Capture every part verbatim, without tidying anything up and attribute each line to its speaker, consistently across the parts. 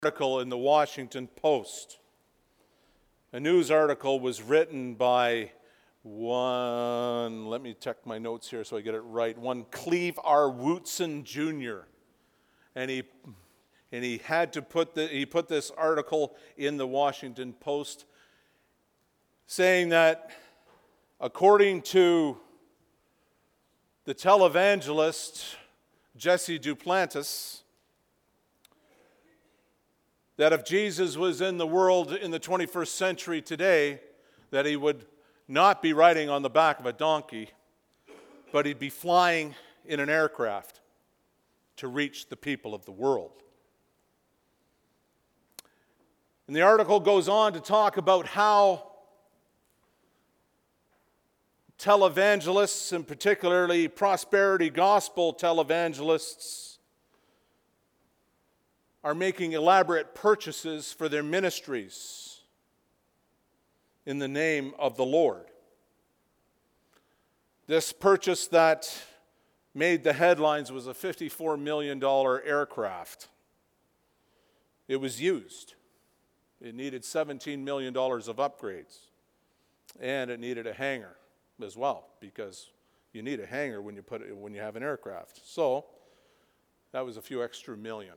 Speaker 1: Article in the Washington Post. A news article was written by one, let me check my notes here so I get it right, one Cleve R. Wootson Junior And he and he had to put the he put this article in the Washington Post saying that according to the televangelist Jesse Duplantis, that if Jesus was in the world in the twenty-first century today, that he would not be riding on the back of a donkey, but he'd be flying in an aircraft to reach the people of the world. And the article goes on to talk about how televangelists, and particularly prosperity gospel televangelists, are making elaborate purchases for their ministries in the name of the Lord. This purchase that made the headlines was a fifty-four million dollars aircraft. It was used. It needed seventeen million dollars of upgrades. And it needed a hangar as well, because you need a hangar when you put it, when you have an aircraft. So that was a few extra million.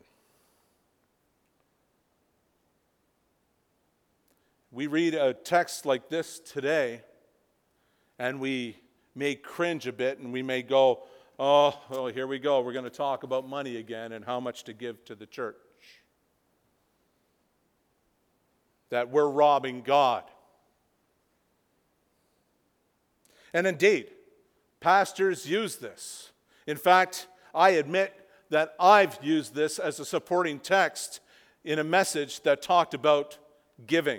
Speaker 1: We read a text like this today, and we may cringe a bit, and we may go, oh, oh, here we go. We're going to talk about money again and how much to give to the church. That we're robbing God. And indeed, pastors use this. In fact, I admit that I've used this as a supporting text in a message that talked about giving.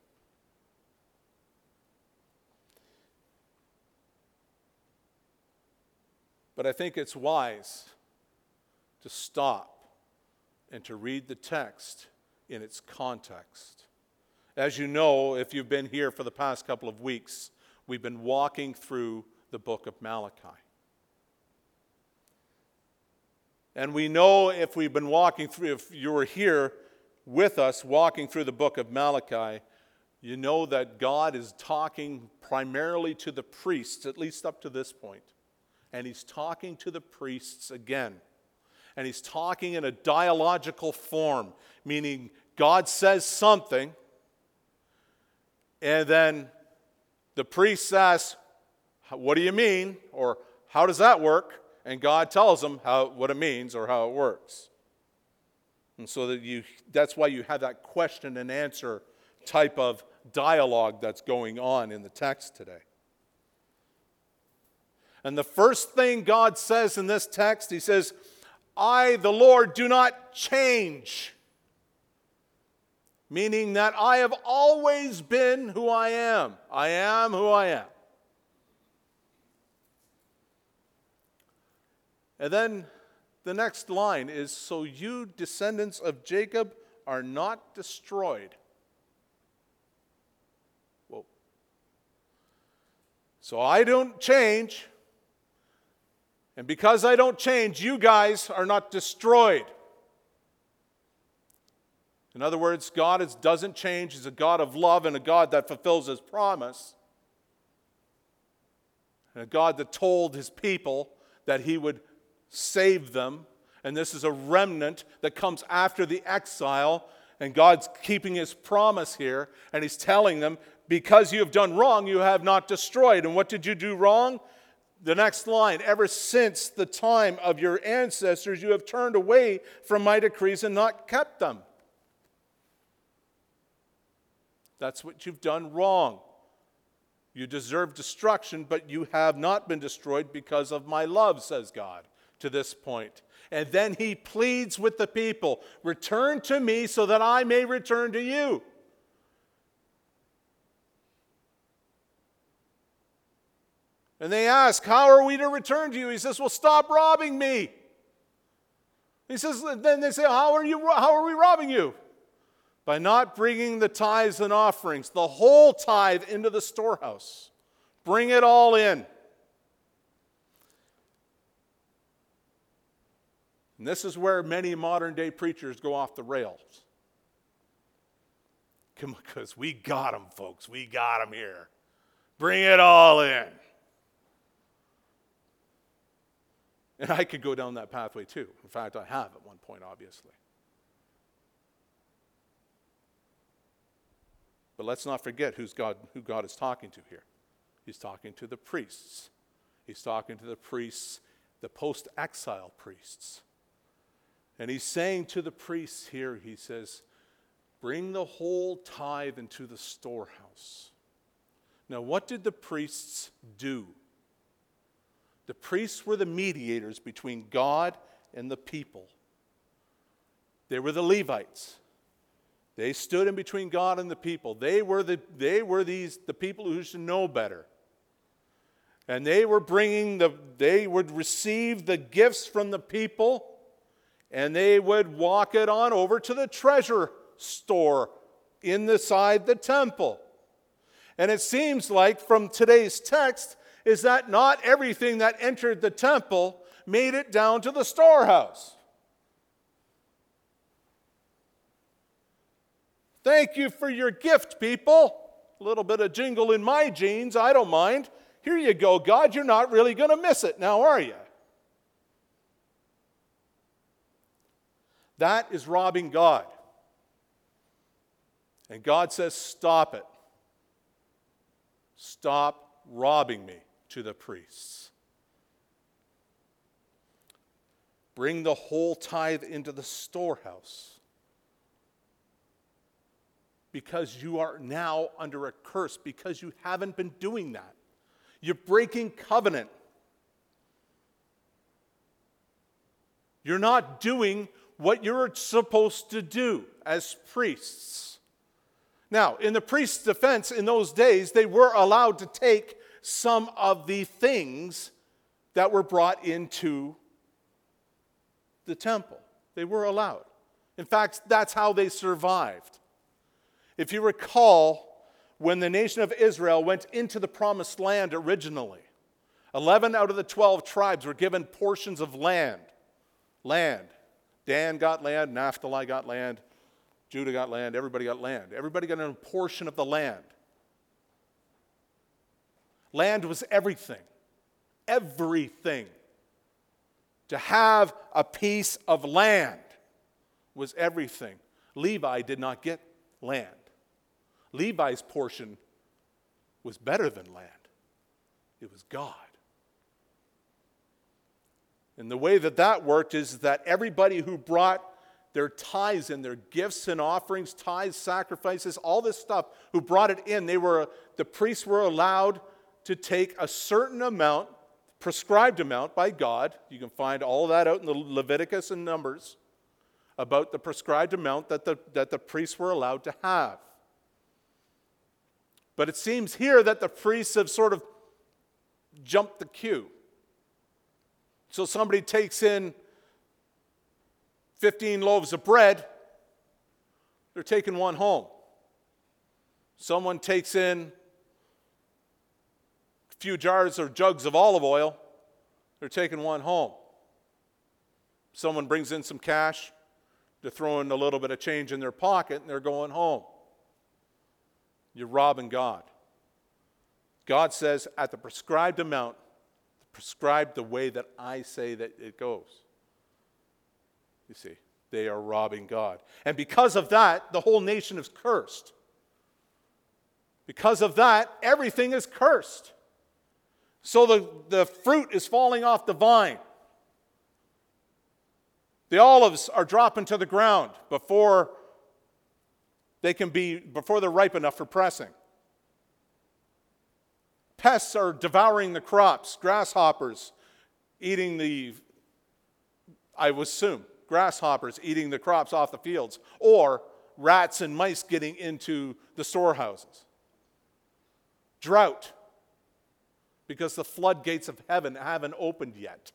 Speaker 1: But I think it's wise to stop and to read the text in its context. As you know, if you've been here for the past couple of weeks, we've been walking through the book of Malachi. And we know if we've been walking through, if you were here with us walking through the book of Malachi, you know that God is talking primarily to the priests, at least up to this point. And he's talking to the priests again. And he's talking in a dialogical form, meaning God says something, and then the priest asks, what do you mean? Or how does that work? And God tells them how, what it means or how it works. And so that you, that's why you have that question and answer type of dialogue that's going on in the text today. And the first thing God says in this text, he says, I, the Lord, do not change. Meaning that I have always been who I am. I am who I am. And then the next line is, so you descendants of Jacob are not destroyed. Whoa. So I don't change. And because I don't change, you guys are not destroyed. In other words, God is, doesn't change. He's a God of love and a God that fulfills his promise. And a God that told his people that he would save them. And this is a remnant that comes after the exile. And God's keeping his promise here. And he's telling them, because you have done wrong, you have not destroyed. And what did you do wrong? The next line, ever since the time of your ancestors, you have turned away from my decrees and not kept them. That's what you've done wrong. You deserve destruction, but you have not been destroyed because of my love, says God, to this point. And then he pleads with the people, return to me so that I may return to you. And they ask, how are we to return to you? He says, well, stop robbing me. He says, then they say, how are you? How are we robbing you? By not bringing the tithes and offerings, the whole tithe into the storehouse. Bring it all in. And this is where many modern day preachers go off the rails. Come on, because we got them, folks. We got them here. Bring it all in. And I could go down that pathway too. In fact, I have at one point, obviously. But let's not forget who's God, who God is talking to here. He's talking to the priests. He's talking to the priests, the post-exile priests. And he's saying to the priests here, he says, bring the whole tithe into the storehouse. Now, what did the priests do? The priests were the mediators between God and the people. They were the Levites. They stood in between God and the people. They were the, they were these, the people who should know better. And they were bringing the, they would receive the gifts from the people, and they would walk it on over to the treasure store inside the temple. And it seems like from today's text is that not everything that entered the temple made it down to the storehouse. Thank you for your gift, people. A little bit of jingle in my jeans, I don't mind. Here you go, God, you're not really going to miss it now, are you? That is robbing God. And God says, stop it. Stop robbing me to the priests. Bring the whole tithe into the storehouse. Because you are now under a curse, because you haven't been doing that. You're breaking covenant. You're not doing what you're supposed to do as priests. Now, in the priest's defense, in those days, they were allowed to take some of the things that were brought into the temple. They were allowed. In fact, that's how they survived. If you recall, when the nation of Israel went into the promised land originally, eleven out of the twelve tribes were given portions of land. Land. Dan got land, Naphtali got land, Judah got land, everybody got land. Everybody got a portion of the land. Land was everything. Everything. To have a piece of land was everything. Levi did not get land. Levi's portion was better than land. It was God. And the way that that worked is that everybody who brought their tithes and their gifts and offerings, tithes, sacrifices, all this stuff, who brought it in, they were, the priests were allowed to take a certain amount, prescribed amount by God. You can find all of that out in the Leviticus and Numbers about the prescribed amount that the, that the priests were allowed to have. But it seems here that the priests have sort of jumped the queue. So somebody takes in fifteen loaves of bread, they're taking one home. Someone takes in a few jars or jugs of olive oil, they're taking one home. Someone brings in some cash, they're throwing a little bit of change in their pocket, and they're going home. You're robbing God. God says, at the prescribed amount, prescribed the way that I say that it goes. You see, they are robbing God. And because of that, the whole nation is cursed. Because of that, everything is cursed. So the, the fruit is falling off the vine. The olives are dropping to the ground before they can be, before they're ripe enough for pressing. Pests are devouring the crops, grasshoppers eating the, I would assume, grasshoppers eating the crops off the fields, or rats and mice getting into the storehouses. Drought, because the floodgates of heaven haven't opened yet.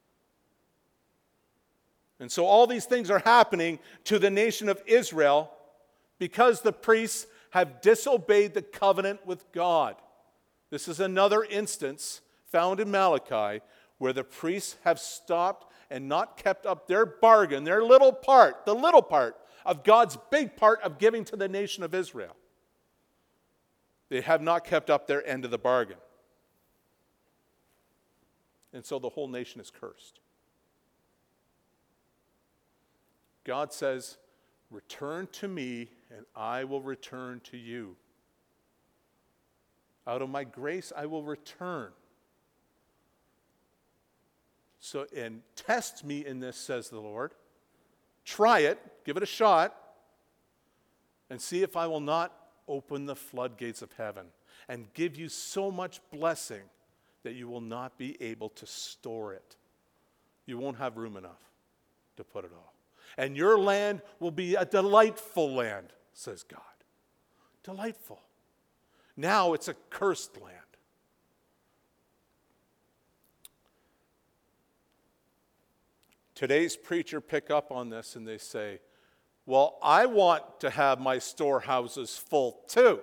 Speaker 1: And so all these things are happening to the nation of Israel because the priests have disobeyed the covenant with God. This is another instance found in Malachi where the priests have stopped and not kept up their bargain, their little part, the little part of God's big part of giving to the nation of Israel. They have not kept up their end of the bargain. And so the whole nation is cursed. God says, return to me and I will return to you. Out of my grace I will return. So, and test me in this, says the Lord. Try it, give it a shot, and see if I will not open the floodgates of heaven and give you so much blessing that you will not be able to store it. You won't have room enough to put it all. And your land will be a delightful land, says God. Delightful. Now it's a cursed land. Today's preacher pick up on this and they say, well, I want to have my storehouses full too.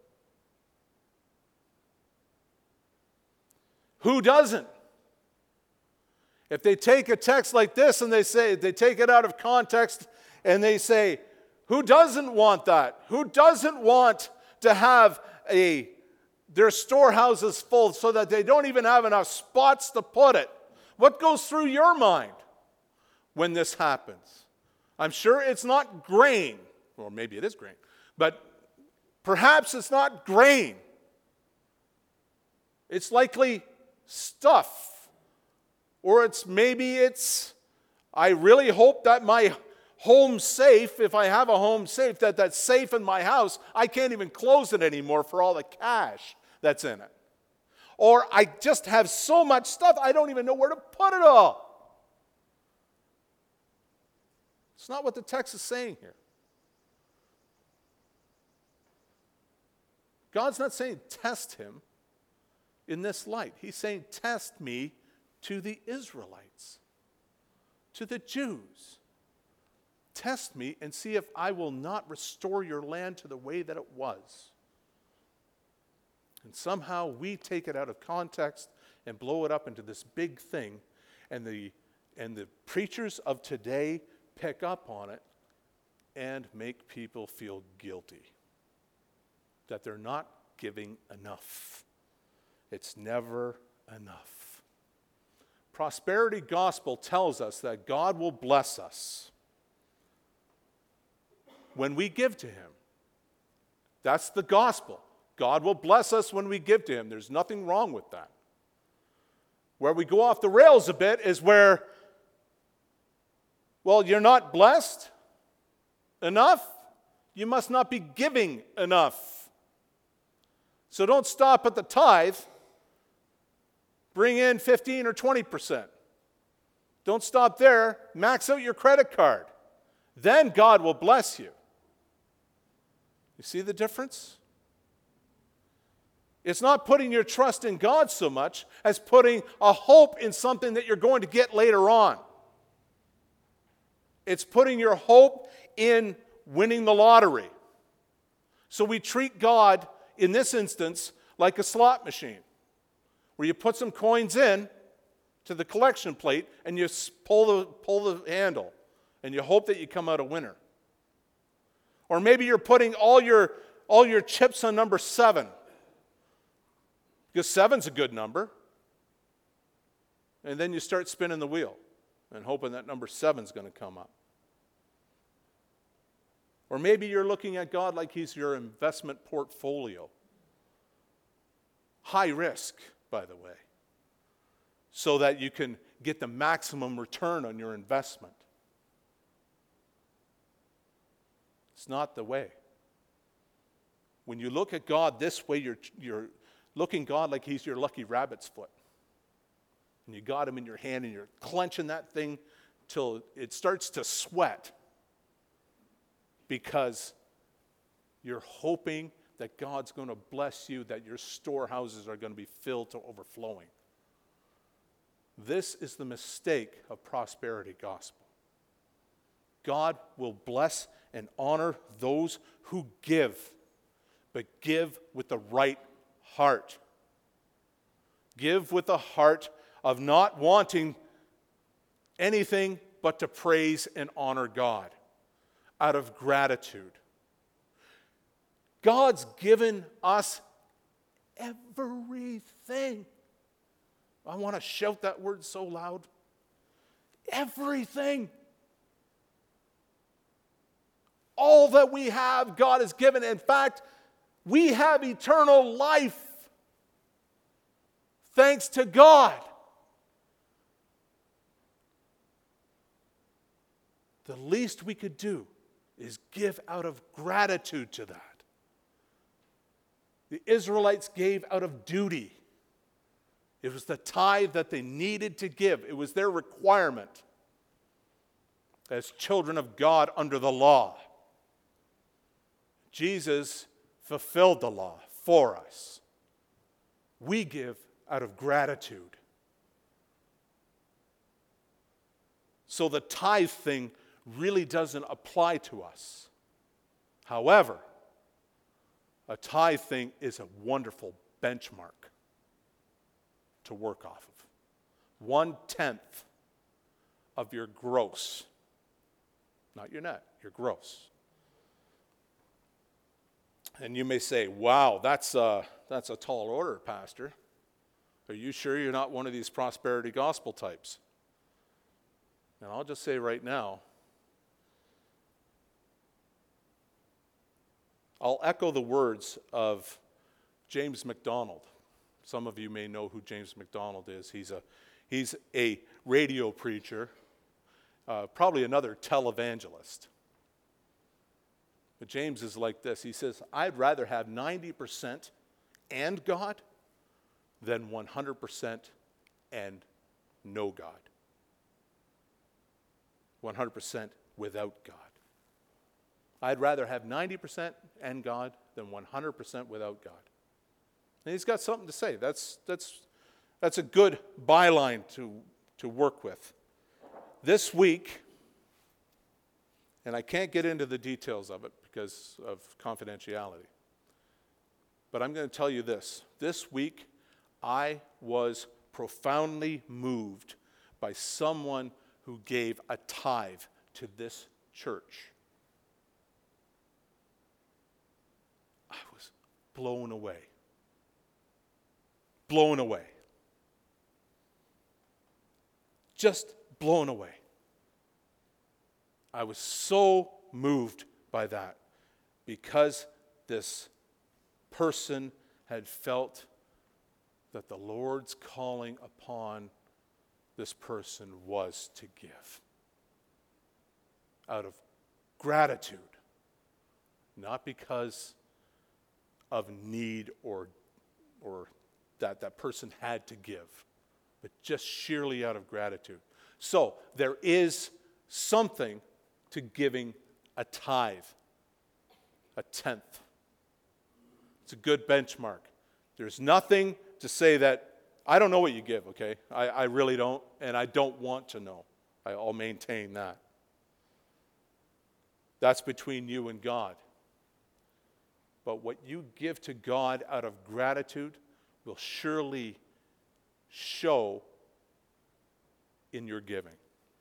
Speaker 1: Who doesn't? If they take a text like this and they say, they take it out of context and they say, who doesn't want that? Who doesn't want to have a their storehouses full so that they don't even have enough spots to put it? What goes through your mind when this happens? I'm sure it's not grain, or maybe it is grain, but perhaps it's not grain. It's likely stuff, or it's maybe it's, I really hope that my home safe, if I have a home safe, that that safe in my house, I can't even close it anymore for all the cash that's in it. Or I just have so much stuff, I don't even know where to put it all. It's not what the text is saying here. God's not saying test him in this light. He's saying test me to the Israelites, to the Jews. Test me and see if I will not restore your land to the way that it was. And somehow we take it out of context and blow it up into this big thing, and the and the preachers of today pick up on it and make people feel guilty that they're not giving enough. It's never enough. Prosperity gospel tells us that God will bless us when we give to him. That's the gospel. God will bless us when we give to him. There's nothing wrong with that. Where we go off the rails a bit is where, well, you're not blessed enough. You must not be giving enough. So don't stop at the tithe. Bring in fifteen or twenty percent. Don't stop there. Max out your credit card. Then God will bless you. You see the difference? It's not putting your trust in God so much as putting a hope in something that you're going to get later on. It's putting your hope in winning the lottery. So we treat God, in this instance, like a slot machine, where you put some coins in to the collection plate and you pull the, pull the handle and you hope that you come out a winner. Or maybe you're putting all your, all your chips on number seven, because seven's a good number. And then you start spinning the wheel and hoping that number seven's going to come up. Or maybe you're looking at God like he's your investment portfolio. High risk, by the way, so that you can get the maximum return on your investment. It's not the way. When you look at God this way, you're, you're looking God like he's your lucky rabbit's foot. And you got him in your hand and you're clenching that thing till it starts to sweat because you're hoping that God's going to bless you, that your storehouses are going to be filled to overflowing. This is the mistake of prosperity gospel. God will bless and honor those who give, but give with the right heart. Give with a heart of not wanting anything but to praise and honor God. out of gratitude. God's given us everything. I want to shout that word so loud. Everything. All that we have, God has given. In fact, we have eternal life. Thanks to God. The least we could do is give out of gratitude to that. The Israelites gave out of duty. It was the tithe that they needed to give. It was their requirement as children of God under the law. Jesus fulfilled the law for us. We give out of gratitude. So the tithe thing really doesn't apply to us. However, a tithe thing is a wonderful benchmark to work off of. One-tenth of your gross. Not your net, your gross. And you may say, wow, that's a, that's a tall order, Pastor. Are you sure you're not one of these prosperity gospel types? And I'll just say right now, I'll echo the words of James MacDonald. Some of you may know who James MacDonald is. He's a, he's a radio preacher, uh, probably another televangelist. But James is like this. He says, I'd rather have ninety percent and God than one hundred percent and no God. one hundred percent without God. I'd rather have ninety percent and God than one hundred percent without God. And he's got something to say. That's, that's, that's a good byline to, to work with. This week, and I can't get into the details of it because of confidentiality, but I'm going to tell you this. This week, I was profoundly moved by someone who gave a tithe to this church. I was blown away. Blown away. Just blown away. I was so moved by that because this person had felt that the Lord's calling upon this person was to give out of gratitude, not because of need or, or that that person had to give, but just sheerly out of gratitude. So there is something to giving a tithe, a tenth. It's a good benchmark. There's nothing to say that, I don't know what you give, okay? I, I really don't, and I don't want to know. I'll maintain that. That's between you and God. But what you give to God out of gratitude will surely show in your giving.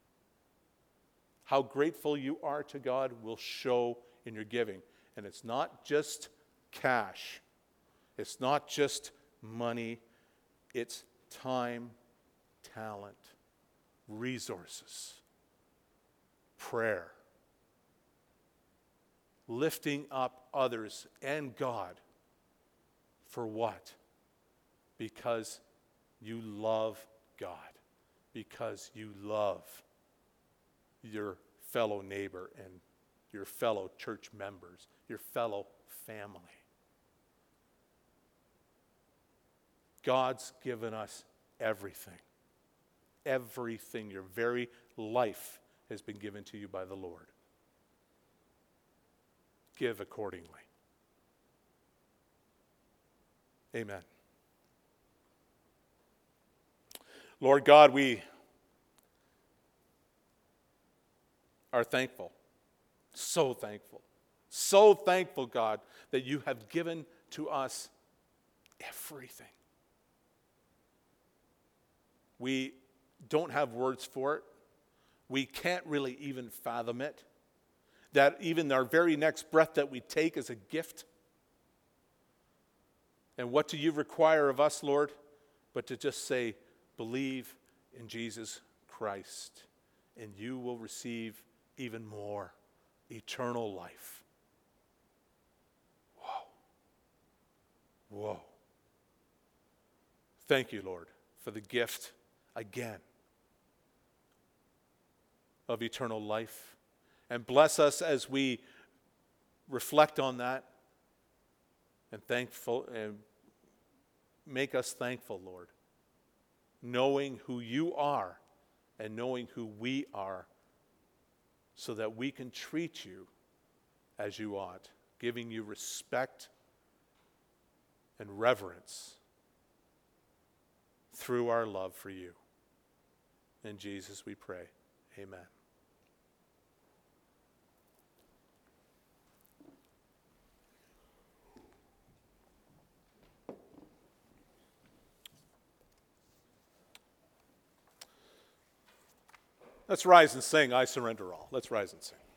Speaker 1: How grateful you are to God will show in your giving. And it's not just cash. It's not just money. It's time, talent, resources, prayer, lifting up others and God. For what? Because you love God. Because you love your fellow neighbor and your fellow church members, your fellow family. God's given us everything. Everything. Your very life has been given to you by the Lord. Give accordingly. Amen. Lord God, we are thankful, so thankful, so thankful, God, that you have given to us everything. We don't have words for it. We can't really even fathom it. that even our very next breath that we take is a gift. And what do you require of us, Lord? But to just say, believe in Jesus Christ, and you will receive even more eternal life. Whoa. Whoa. Thank you, Lord, for the gift again of eternal life. And bless us as we reflect on that and thankful and make us thankful, Lord, knowing who you are and knowing who we are, so that we can treat you as you ought, giving you respect and reverence through our love for you. In Jesus we pray. Amen. Let's rise and sing, I Surrender All. Let's rise and sing.